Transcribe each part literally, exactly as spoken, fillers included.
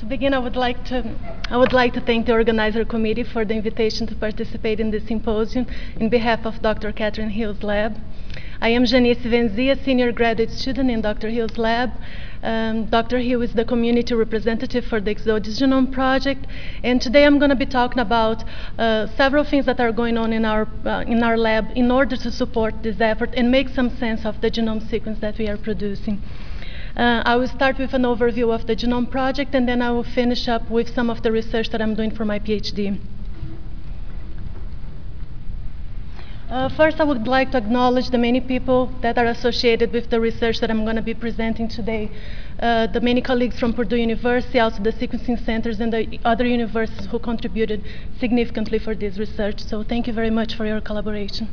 to begin, I would like to I would like to thank the organizer committee for the invitation to participate in this symposium in behalf of Doctor Catherine Hill's lab. I am Janice Venzia, senior graduate student in Doctor Hill's lab. Um, Doctor Hill is the community representative for the Exodus Genome Project, and today I'm going to be talking about uh, several things that are going on in our uh, in our lab in order to support this effort and make some sense of the genome sequence that we are producing. Uh, I will start with an overview of the Genome Project, and then I will finish up with some of the research that I'm doing for my PhD. Uh, first, I would like to acknowledge the many people that are associated with the research that I'm going to be presenting today. Uh, the many colleagues from Purdue University, also the sequencing centers and the other universities who contributed significantly for this research. So thank you very much for your collaboration.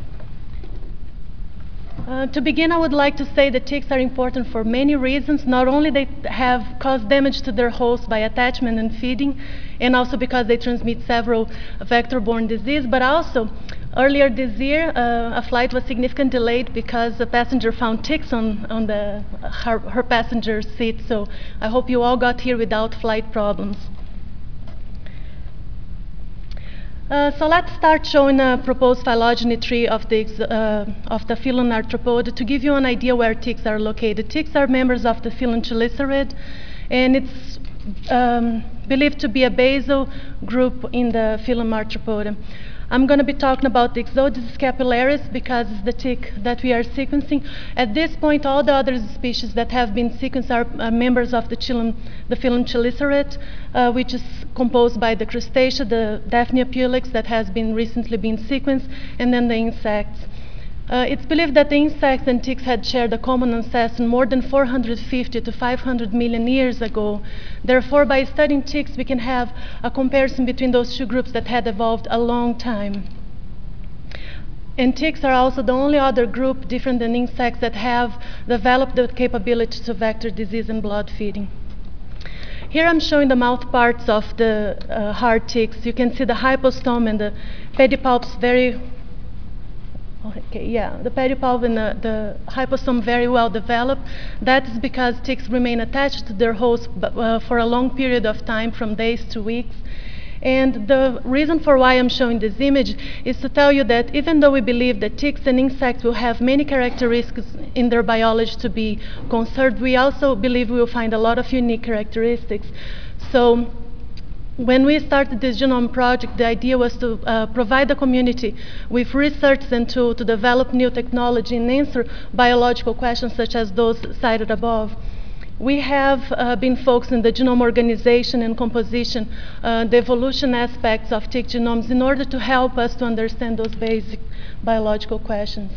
Uh, to begin, I would like to say that ticks are important for many reasons. Not only they have caused damage to their host by attachment and feeding, and also because they transmit several vector-borne disease, but also earlier this year, uh, a flight was significantly delayed because a passenger found ticks on, on the, her, her passenger seat. So I hope you all got here without flight problems. Uh, so let's start showing a proposed phylogeny tree of the, uh, of the phylum Arthropoda to give you an idea where ticks are located. Ticks are members of the phylum Chelicerae, and it's um, believed to be a basal group in the phylum Arthropoda. I'm going to be talking about the Exodus scapularis because it's the tick that we are sequencing. At this point, all the other species that have been sequenced are uh, members of the, phylum, the phylum Chelicerae, uh, which is composed by the crustacea, the Daphnia pulex that has been recently been sequenced, and then the insects. Uh, it's believed that the insects and ticks had shared a common ancestor more than four hundred fifty to five hundred million years ago. Therefore, by studying ticks, we can have a comparison between those two groups that had evolved a long time. And ticks are also the only other group, different than insects, that have developed the capability to vector disease and blood feeding. Here I'm showing the mouth parts of the uh, hard ticks. You can see the hypostome and the pedipalps very Okay, yeah, the pedipalp and the, the hypostome very well developed. That is because ticks remain attached to their host uh, for a long period of time, from days to weeks. And the reason for why I'm showing this image is to tell you that even though we believe that ticks and insects will have many characteristics in their biology to be conserved, we also believe we will find a lot of unique characteristics. So when we started this genome project, the idea was to uh, provide the community with research and to, to develop new technology and answer biological questions such as those cited above. We have uh, been focused on the genome organization and composition, uh, the evolution aspects of tick genomes in order to help us to understand those basic biological questions.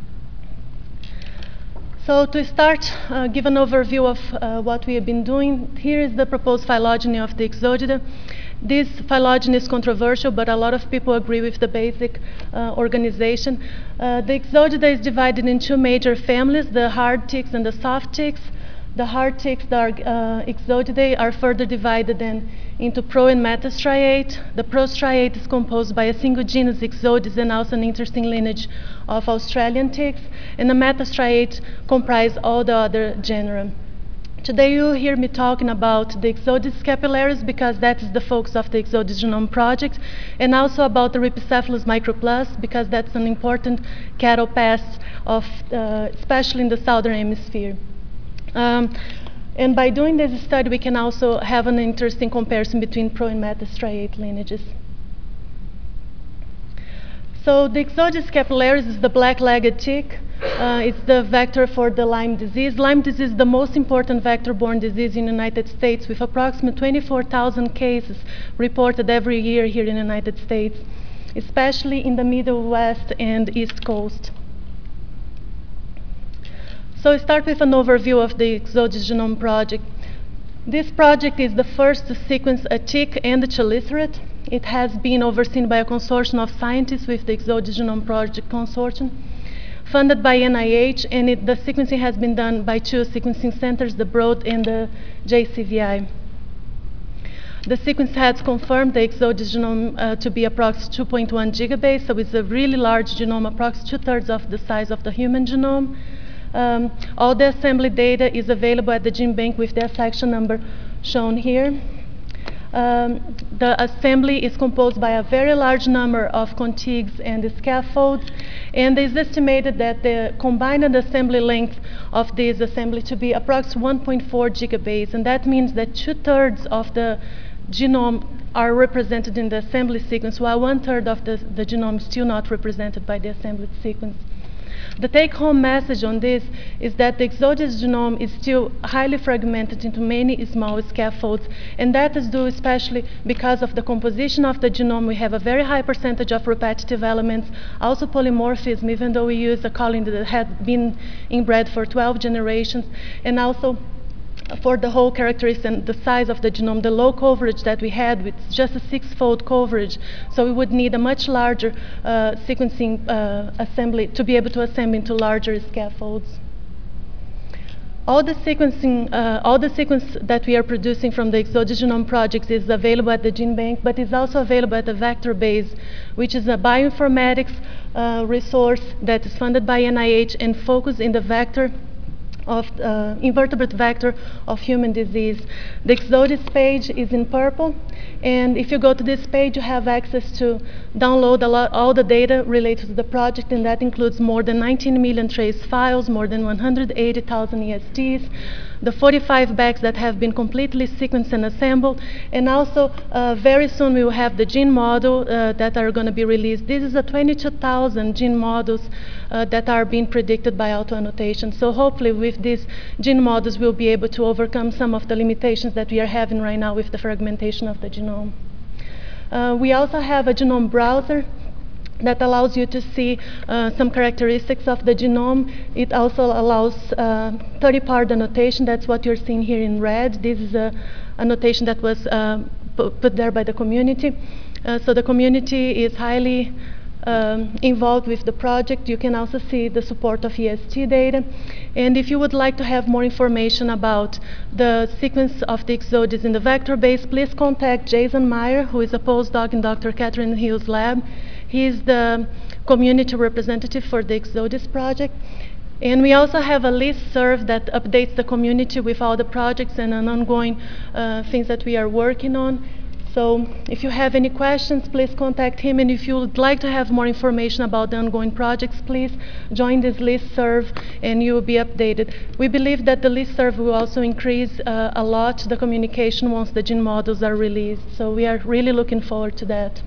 So to start, uh, give an overview of uh, what we have been doing. Here is the proposed phylogeny of the Exodida. This phylogeny is controversial, but a lot of people agree with the basic uh, organization. Uh, the Exodida is divided in two major families, the hard ticks and the soft ticks. The hard ticks that are uh, Exodidae are further divided then into pro and metastriate. The prostriate is composed by a single genus Exodus and also an interesting lineage of Australian ticks, and the metastriate comprise all the other genera. Today you'll hear me talking about the Exodus scapularis because that is the focus of the Exodus Genome Project, and also about the Rhipicephalus microplus because that's an important cattle pest, of, uh, especially in the southern hemisphere. Um, and by doing this study, we can also have an interesting comparison between pro and metastriate lineages. So the Exodus scapularis is the black-legged tick. Uh, it's the vector for the Lyme disease. Lyme disease is the most important vector-borne disease in the United States, with approximately twenty-four thousand cases reported every year here in the United States, especially in the Middle West and East Coast. So I start with an overview of the Exodus Genome Project. This project is the first to sequence a tick and a chelicerae. It has been overseen by a consortium of scientists with the Exodus Genome Project Consortium, funded by N I H, and it, the sequencing has been done by two sequencing centers, the Broad and the J C V I. The sequence has confirmed the Exodus genome uh, to be approximately two point one gigabase, so it's a really large genome, approximately two-thirds of the size of the human genome. Um, all the assembly data is available at the GenBank with their section number shown here. Um, the assembly is composed by a very large number of contigs and scaffolds, and it is estimated that the combined assembly length of this assembly to be approximately one point four gigabase, and that means that two-thirds of the genome are represented in the assembly sequence, while one-third of the, the genome is still not represented by the assembly sequence. The take-home message on this is that the Exodius genome is still highly fragmented into many small scaffolds, and that is due especially because of the composition of the genome. We have a very high percentage of repetitive elements, also polymorphism, even though we use a colony that had been inbred for twelve generations, and also for the whole characteristics and the size of the genome, the low coverage that we had with just a six-fold coverage, so we would need a much larger uh, sequencing uh, assembly to be able to assemble into larger scaffolds. All the sequencing, uh, all the sequence that we are producing from the Exodius Genome projects is available at the GenBank, but is also available at the VectorBase, which is a bioinformatics uh, resource that is funded by N I H and focused in the vector of uh, invertebrate vector of human disease. The Exodius page is in purple, and if you go to this page, you have access to download a lot, all the data related to the project, and that includes more than nineteen million trace files, more than one hundred eighty thousand E S Ts, the forty-five bags that have been completely sequenced and assembled, and also uh, very soon we will have the gene model uh, that are going to be released. This is a twenty-two thousand gene models uh, that are being predicted by auto-annotation. So hopefully with these gene models we'll be able to overcome some of the limitations that we are having right now with the fragmentation of the genome. Uh, we also have a genome browser that allows you to see uh, some characteristics of the genome. It also allows uh, thirty part annotation. That's what you're seeing here in red. This is a annotation that was uh, put there by the community. Uh, so the community is highly um, involved with the project. You can also see the support of E S T data. And if you would like to have more information about the sequence of the Exodius in the VectorBase, please contact Jason Meyer, who is a postdoc in Doctor Catherine Hill's lab. He is the community representative for the Exodius project. And we also have a listserv that updates the community with all the projects and an ongoing uh, things that we are working on. So if you have any questions, please contact him. And if you would like to have more information about the ongoing projects, please join this listserv and you will be updated. We believe that the listserv will also increase uh, a lot the communication once the gene models are released. So we are really looking forward to that.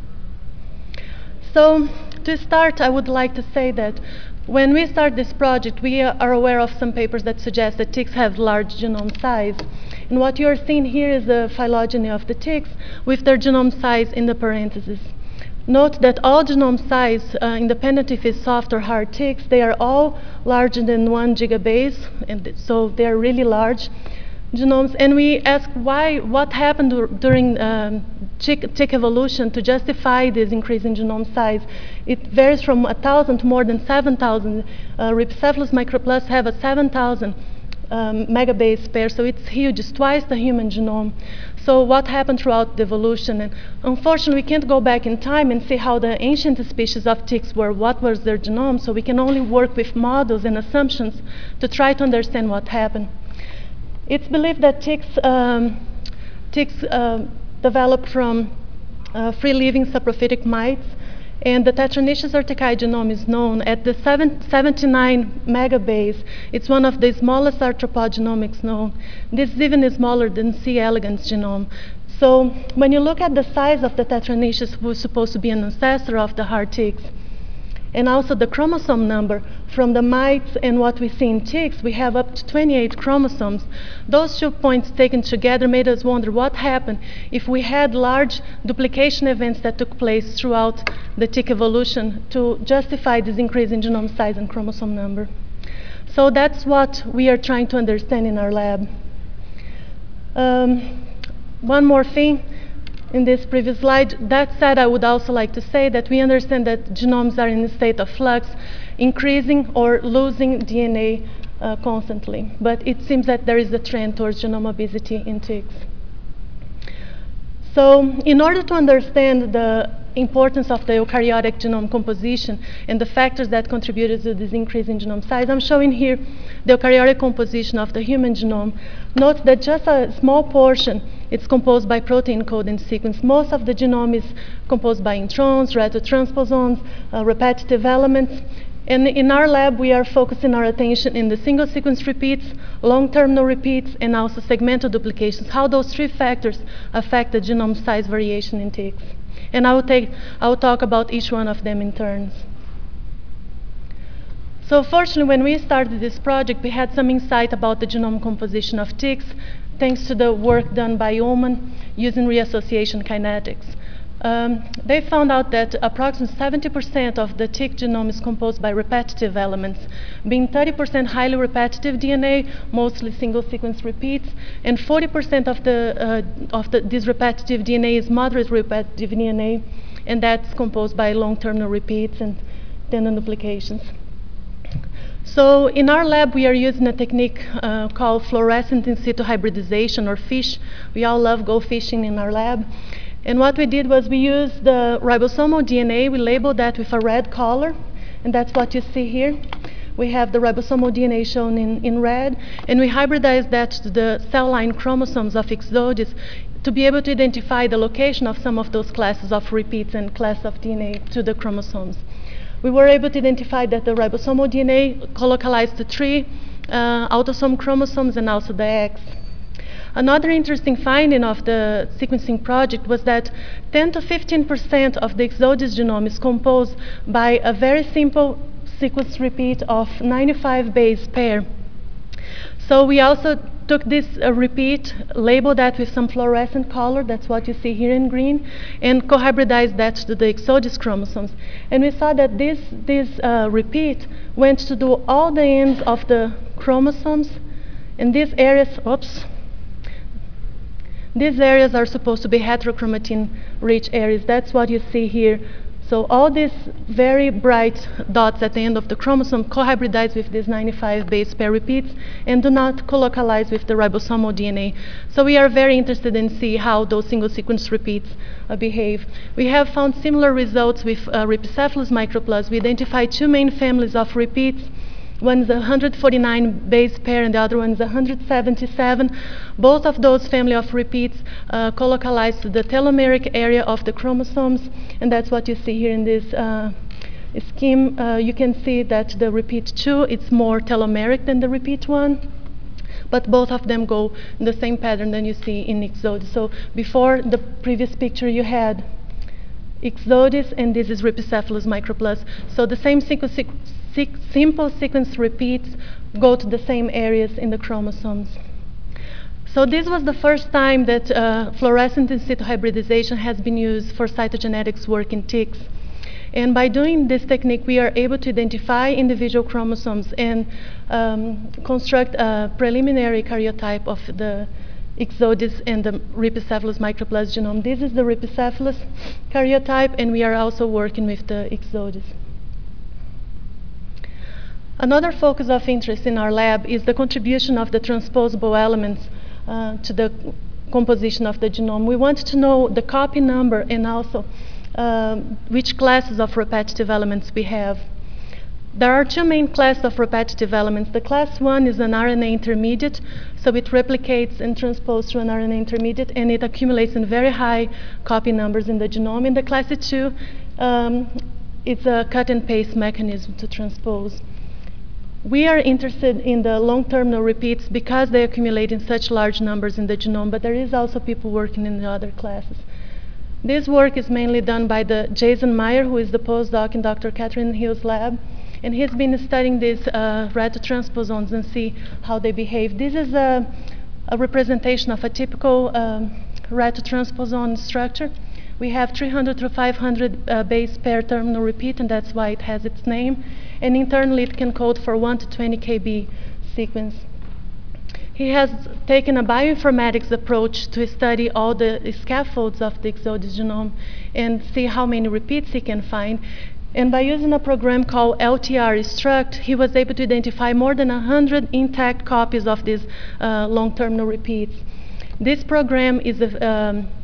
So to start, I would like to say that when we start this project, we are aware of some papers that suggest that ticks have large genome size. And what you're seeing here is the phylogeny of the ticks with their genome size in the parentheses. Note that all genome size, uh, independent if it's soft or hard ticks, they are all larger than one gigabase, and so they're really large genomes. And we ask why, what happened during um, tick, tick evolution to justify this increase in genome size. It varies from one thousand to more than seven thousand. Uh, Rhipicephalus microplus have a seven thousand um, megabase pair, so it's huge. It's twice the human genome. So what happened throughout the evolution? And unfortunately, we can't go back in time and see how the ancient species of ticks were, what was their genome, so we can only work with models and assumptions to try to understand what happened. It's believed that ticks, um, ticks uh, developed from uh, free-living saprophytic mites, and the Tetranychus urticae genome is known at the seventy-nine megabase. It's one of the smallest arthropod genomics known. This is even smaller than C. elegans genome. So when you look at the size of the Tetranychus, who is supposed to be an ancestor of the hard ticks, and also the chromosome number from the mites and what we see in ticks, we have up to twenty-eight chromosomes. Those two points taken together made us wonder what happened if we had large duplication events that took place throughout the tick evolution to justify this increase in genome size and chromosome number. So that's what we are trying to understand in our lab. Um, one more thing. In this previous slide. That said, I would also like to say that we understand that genomes are in a state of flux, increasing or losing D N A uh, constantly. But it seems that there is a trend towards genome obesity in ticks. So in order to understand the importance of the eukaryotic genome composition and the factors that contributed to this increase in genome size, I'm showing here the eukaryotic composition of the human genome. Note that just a small portion it's composed by protein coding sequence. Most of the genome is composed by introns, retrotransposons, uh, repetitive elements. And in our lab, we are focusing our attention in the single sequence repeats, long-term no repeats, and also segmental duplications, how those three factors affect the genome size variation in ticks. And I will, take, I will talk about each one of them in turns. So fortunately, when we started this project, we had some insight about the genome composition of ticks, thanks to the work done by Ullman using reassociation kinetics. Um, they found out that approximately seventy percent of the tick genome is composed by repetitive elements, being thirty percent highly repetitive D N A, mostly single sequence repeats, and forty percent of, the, uh, of the, this repetitive D N A is moderate repetitive D N A, and that's composed by long-term no repeats and tandem duplications. So in our lab, we are using a technique uh, called fluorescent in situ hybridization, or FISH. We all love go fishing in our lab. And what we did was we used the ribosomal D N A, we labeled that with a red color, and that's what you see here. We have the ribosomal D N A shown in, in red, and we hybridized that to the cell line chromosomes of Ixodes to be able to identify the location of some of those classes of repeats and class of D N A to the chromosomes. We were able to identify that the ribosomal D N A colocalized to three uh, autosome chromosomes and also the X. Another interesting finding of the sequencing project was that ten to fifteen percent of the Ixodes genome is composed by a very simple sequence repeat of ninety-five base pair. So we also took this uh, repeat, labeled that with some fluorescent color, that's what you see here in green, and co-hybridized that to the Ixodes chromosomes. And we saw that this, this uh, repeat went to do all the ends of the chromosomes, and these areas, oops, these areas are supposed to be heterochromatin-rich areas. That's what you see here. So all these very bright dots at the end of the chromosome co-hybridize with these ninety-five base pair repeats and do not co-localize with the ribosomal D N A. So we are very interested in see how those single sequence repeats uh, behave. We have found similar results with uh, Rhipicephalus microplus. We identified two main families of repeats. One is a one hundred forty-nine base pair and the other one is one hundred seventy-seven. Both of those family of repeats uh, co-localize to the telomeric area of the chromosomes, and that's what you see here in this uh, scheme. Uh, you can see that the repeat two, it's more telomeric than the repeat one, but both of them go in the same pattern than you see in Ixodes. So before the previous picture you had Ixodes, and this is Rhipicephalus microplus. So the same sequence, sequ simple sequence repeats go to the same areas in the chromosomes. So this was the first time that uh, fluorescent in situ hybridization has been used for cytogenetics work in ticks. And by doing this technique, we are able to identify individual chromosomes and um, construct a preliminary karyotype of the Ixodes and the Rhipicephalus microplus genome. This is the Rhipicephalus karyotype, and we are also working with the Ixodes. Another focus of interest in our lab is the contribution of the transposable elements uh, to the composition of the genome. We want to know the copy number and also uh, which classes of repetitive elements we have. There are two main classes of repetitive elements. The class one is an R N A intermediate, so it replicates and transposes to an R N A intermediate, and it accumulates in very high copy numbers in the genome. In the class two, um, it's a cut and paste mechanism to transpose. We are interested in the long-term no repeats because they accumulate in such large numbers in the genome, but there is also people working in the other classes. This work is mainly done by the Jason Meyer, who is the postdoc in Doctor Catherine Hill's lab. And he's been studying these uh, retrotransposons and see how they behave. This is a, a representation of a typical um, retrotransposon structure. We have three hundred to five hundred uh, base pair terminal repeat, and that's why it has its name. And internally, it can code for one to twenty K B sequence. He has taken a bioinformatics approach to study all the scaffolds of the Ixodes genome and see how many repeats he can find. And by using a program called L T R struct, he was able to identify more than one hundred intact copies of these uh, long-term no repeats. This program is a, um,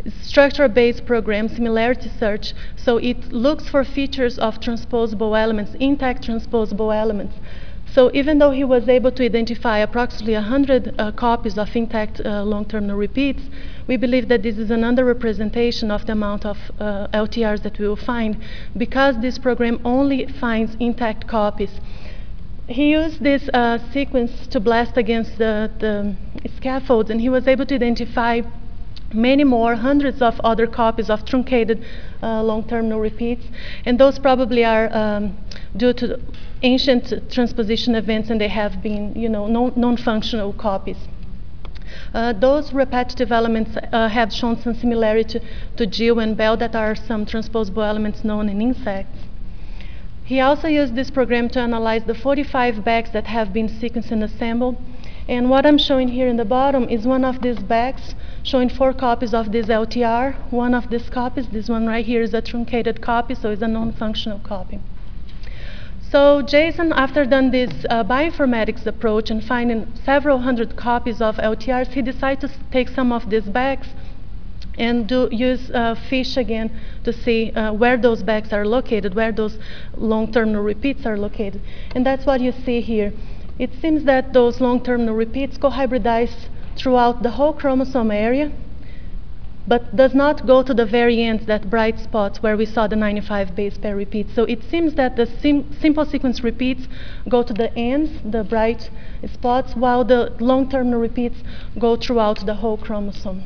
structure-based program, similarity search, so it looks for features of transposable elements, intact transposable elements. So even though he was able to identify approximately one hundred uh, copies of intact uh, long-term no repeats, we believe that this is an underrepresentation of the amount of uh, L T Rs that we will find, because this program only finds intact copies. He used this uh, sequence to blast against the, the scaffolds, and he was able to identify many more, hundreds of other copies of truncated uh, long-term no repeats, and those probably are um, due to ancient transposition events, and they have been, you know, non-functional copies. Uh, those repetitive elements uh, have shown some similarity to, to Gill and Bell, that are some transposable elements known in insects. He also used this program to analyze the forty-five bags that have been sequenced and assembled. And what I'm showing here in the bottom is one of these bags showing four copies of this L T R. One of these copies, this one right here, is a truncated copy, so it's a non-functional copy. So Jason, after done this uh, bioinformatics approach and finding several hundred copies of L T Rs, he decided to take some of these bags and do use uh, FISH again to see uh, where those bags are located, where those long-term no repeats are located. And that's what you see here. It seems that those long-term no repeats co-hybridize throughout the whole chromosome area, but does not go to the very ends, that bright spots where we saw the ninety-five base pair repeats. So it seems that the sim simple sequence repeats go to the ends, the bright spots, while the long-term no repeats go throughout the whole chromosome.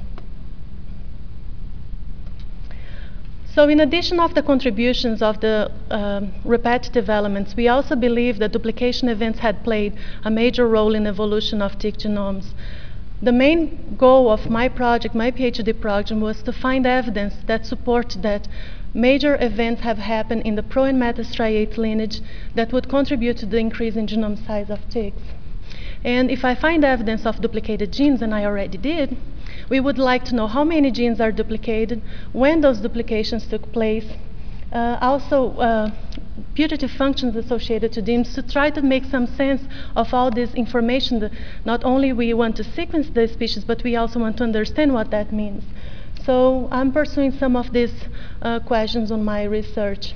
So in addition of the contributions of the um, repetitive elements, we also believe that duplication events had played a major role in evolution of tick genomes. The main goal of my project, my PhD project, was to find evidence that support that major events have happened in the pro and metastriate lineage that would contribute to the increase in genome size of ticks. And if I find evidence of duplicated genes, and I already did, we would like to know how many genes are duplicated, when those duplications took place, uh, also uh, putative functions associated to genes, to try to make some sense of all this information. That not only we want to sequence the species, but we also want to understand what that means. So I'm pursuing some of these uh, questions on my research.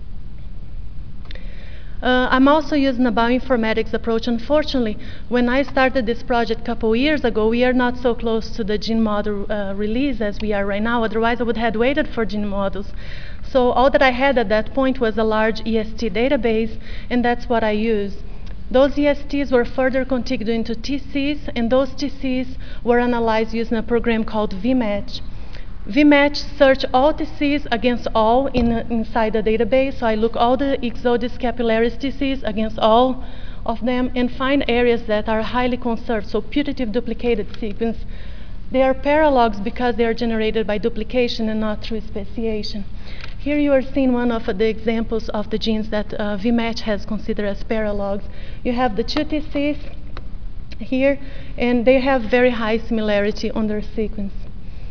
Uh, I'm also using a bioinformatics approach. Unfortunately, when I started this project a couple years ago, we are not so close to the gene model uh, release as we are right now. Otherwise, I would have waited for gene models. So all that I had at that point was a large E S T database, and that's what I use. Those E S Ts were further configured into T Cs, and those T Cs were analyzed using a program called V match. V match search all T Cs against all in, uh, inside the database. So I look all the Ixodes capillaris T Cs against all of them and find areas that are highly conserved, so putative duplicated sequence. They are paralogs because they are generated by duplication and not through speciation. Here you are seeing one of the examples of the genes that uh, V match has considered as paralogs. You have the two T Cs here, and they have very high similarity on their sequence.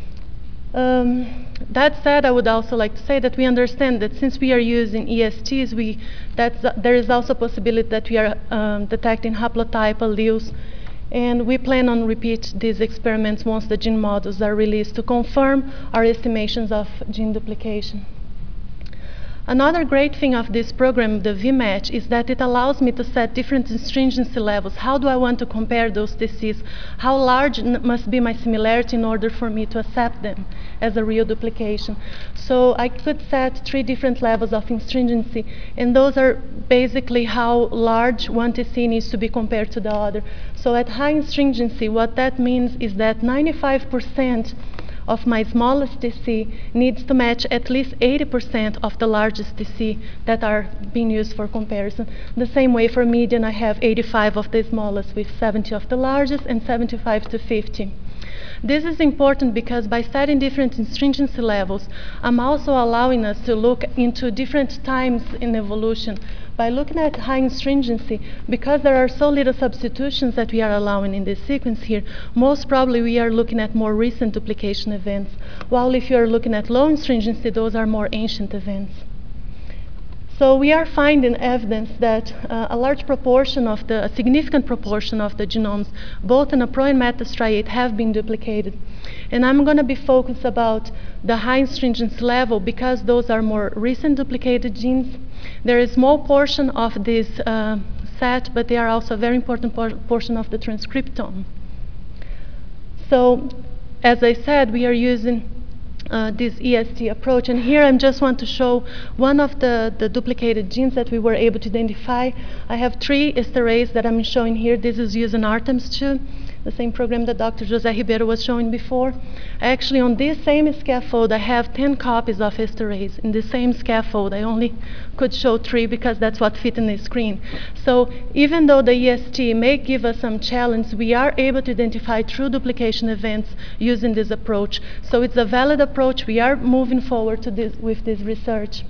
Um, that said, I would also like to say that we understand that since we are using E S Ts, we, that's, uh, there is also a possibility that we are um, detecting haplotype alleles, and we plan on repeat these experiments once the gene models are released to confirm our estimations of gene duplication. Another great thing of this program, the V match, is that it allows me to set different stringency levels. How do I want to compare those T Cs? How large must be my similarity in order for me to accept them as a real duplication? So I could set three different levels of stringency, and those are basically how large one T C needs to be compared to the other. So at high stringency, what that means is that ninety-five percent of my smallest T C needs to match at least eighty percent of the largest T C that are being used for comparison. The same way for median, I have eighty-five of the smallest with seventy of the largest and seventy-five to fifty. This is important because by setting different stringency levels, I'm also allowing us to look into different times in evolution. By looking at high stringency, because there are so little substitutions that we are allowing in this sequence here, most probably we are looking at more recent duplication events, while if you are looking at low stringency, those are more ancient events. So we are finding evidence that uh, a large proportion of the, a significant proportion of the genomes, both in a pro and meta striate, have been duplicated. And I'm going to be focused about the high stringency level because those are more recent duplicated genes. There is a small portion of this uh, set, but they are also a very important por portion of the transcriptome. So, as I said, we are using Uh, this E S T approach. And here I just want to show one of the, the duplicated genes that we were able to identify. I have three esterase that I'm showing here. This is using Artemis two, the same program that Doctor José Ribeiro was showing before. Actually, on this same scaffold, I have ten copies of esterase. In the same scaffold, I only could show three because that's what fit in the screen. So even though the E S T may give us some challenge, we are able to identify true duplication events using this approach. So it's a valid approach. We are moving forward to this, with this research.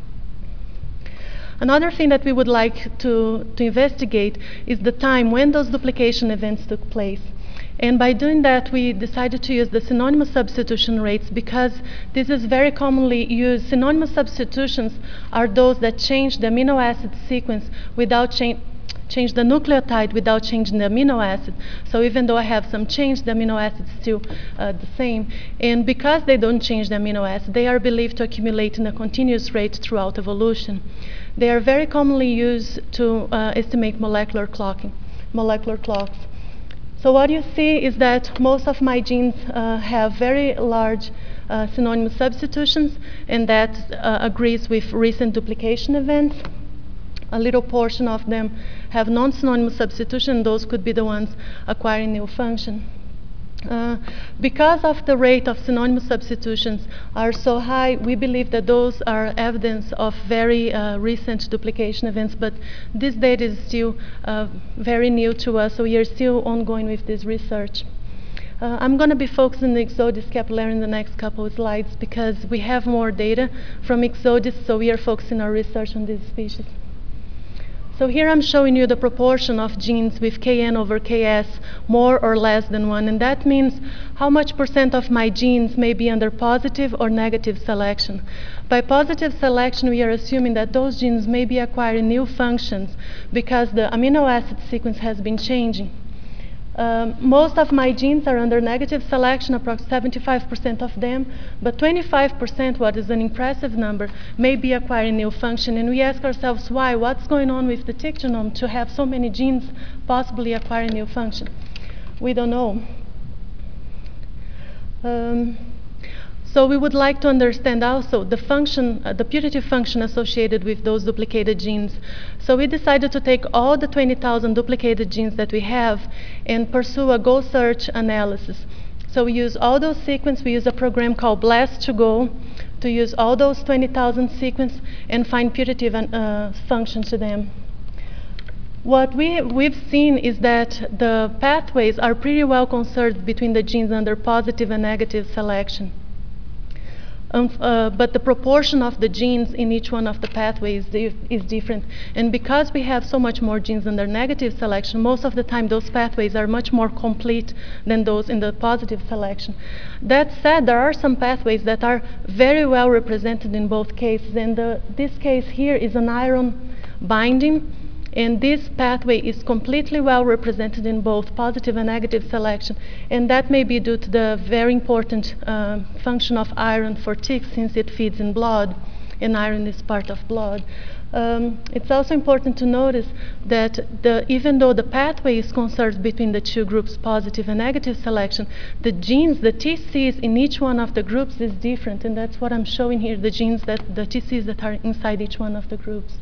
Another thing that we would like to, to investigate is the time when those duplication events took place. And by doing that, we decided to use the synonymous substitution rates because this is very commonly used. Synonymous substitutions are those that change the amino acid sequence without change, change the nucleotide without changing the amino acid. So even though I have some change, the amino acid is still uh, the same. And because they don't change the amino acid, they are believed to accumulate in a continuous rate throughout evolution. They are very commonly used to uh, estimate molecular clocking, molecular clocks. So what you see is that most of my genes uh, have very large uh, synonymous substitutions, and that uh, agrees with recent duplication events. A little portion of them have non-synonymous substitution. Those could be the ones acquiring new function. Uh, because of the rate of synonymous substitutions are so high, we believe that those are evidence of very uh, recent duplication events, but this data is still uh, very new to us, so we are still ongoing with this research. Uh, I'm going to be focusing on the Ixodes scapularis in the next couple of slides because we have more data from Ixodes, so we are focusing our research on this species. So here I'm showing you the proportion of genes with K N over K S more or less than one, and that means how much percent of my genes may be under positive or negative selection. By positive selection, we are assuming that those genes may be acquiring new functions because the amino acid sequence has been changing. Um, most of my genes are under negative selection, approximately seventy-five percent of them, but twenty-five percent, what is an impressive number, may be acquiring new function. And we ask ourselves why, what's going on with the tick genome to have so many genes possibly acquiring new function? We don't know. Um, So we would like to understand also the function, uh, the putative function associated with those duplicated genes. So we decided to take all the twenty thousand duplicated genes that we have and pursue a goal search analysis. So we use all those sequences. We use a program called BLAST to go to use all those twenty thousand sequences and find putative uh, function to them. What we, we've seen is that the pathways are pretty well conserved between the genes under positive and negative selection. Um, uh, but the proportion of the genes in each one of the pathways is, is different. And because we have so much more genes under negative selection, most of the time those pathways are much more complete than those in the positive selection. That said, there are some pathways that are very well represented in both cases. And the, this case here is an iron binding. And this pathway is completely well represented in both positive and negative selection. And that may be due to the very important uh, function of iron for ticks, since it feeds in blood, and iron is part of blood. Um, it's also important to notice that the, even though the pathway is conserved between the two groups, positive and negative selection, the genes, the T Cs in each one of the groups is different. And that's what I'm showing here, the genes, that the T Cs that are inside each one of the groups.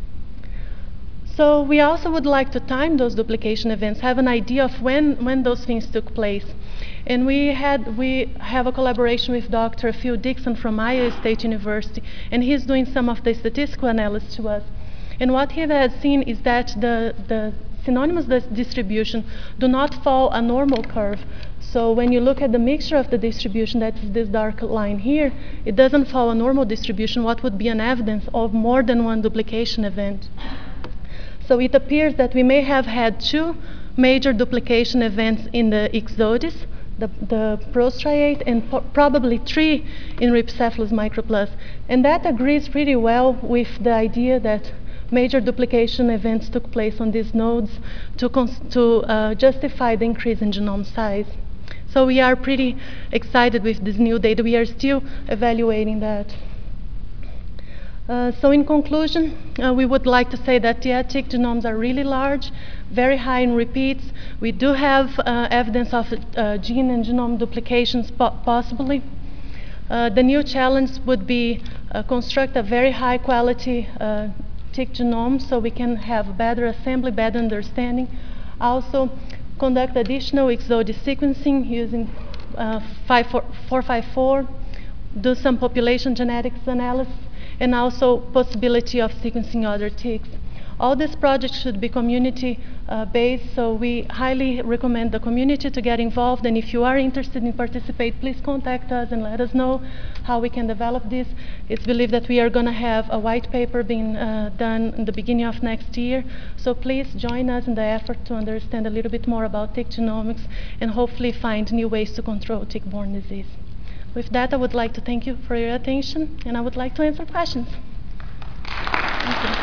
So we also would like to time those duplication events, have an idea of when, when those things took place. And we, had, we have a collaboration with Doctor Phil Dixon from Iowa State University, and he's doing some of the statistical analysis to us. And what he has seen is that the, the synonymous distribution do not follow a normal curve. So when you look at the mixture of the distribution, that is this dark line here, it doesn't follow a normal distribution, what would be an evidence of more than one duplication event. So it appears that we may have had two major duplication events in the Ixodes, the, the prostriate, and po probably three in Rhipicephalus microplus. And that agrees pretty well with the idea that major duplication events took place on these nodes to, to uh, justify the increase in genome size. So we are pretty excited with this new data. We are still evaluating that. Uh, so in conclusion, uh, we would like to say that yeah, tick genomes are really large, very high in repeats. We do have uh, evidence of uh, gene and genome duplications po possibly. Uh, the new challenge would be uh, construct a very high quality uh, tick genome so we can have better assembly, better understanding. Also conduct additional exode sequencing using uh, four five four, do some population genetics analysis, and also possibility of sequencing other ticks. All these projects should be community-based, uh, so we highly recommend the community to get involved, and if you are interested in participate, please contact us and let us know how we can develop this. It's believed that we are going to have a white paper being uh, done in the beginning of next year, so please join us in the effort to understand a little bit more about tick genomics and hopefully find new ways to control tick-borne disease. With that, I would like to thank you for your attention, and I would like to answer questions. Thank you.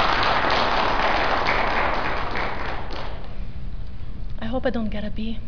I hope I don't get a B.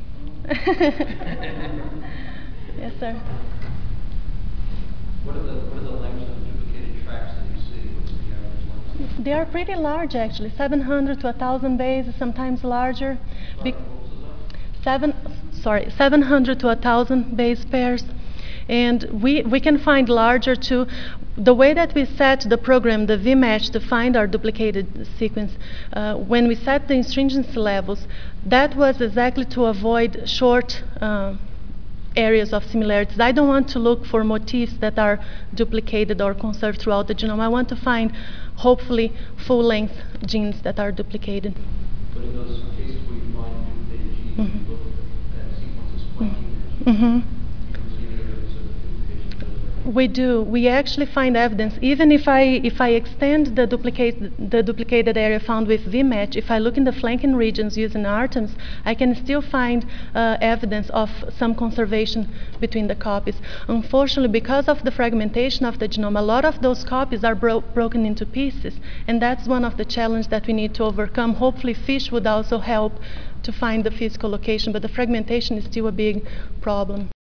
Yes, sir. What are the, what are the lengths of duplicated tracks that you see? What's the average length? They are pretty large, actually, seven hundred to one thousand bases, sometimes larger. Sorry, Be what was the seven, sorry, seven hundred to one thousand base pairs. And we, we can find larger too. The way that we set the program, the V match, to find our duplicated sequence, uh, when we set the stringency levels, that was exactly to avoid short uh, areas of similarities. I don't want to look for motifs that are duplicated or conserved throughout the genome. I want to find, hopefully, full-length genes that are duplicated. But in those cases where you find duplicated genes, mm-hmm. you look at that sequence as flanking. Mm-hmm. We do. We actually find evidence. Even if I if I extend the duplicate the duplicated area found with V match, if I look in the flanking regions using ARTEMS, I can still find uh, evidence of some conservation between the copies. Unfortunately, because of the fragmentation of the genome, a lot of those copies are bro broken into pieces, and that's one of the challenges that we need to overcome. Hopefully, FISH would also help to find the physical location, but the fragmentation is still a big problem.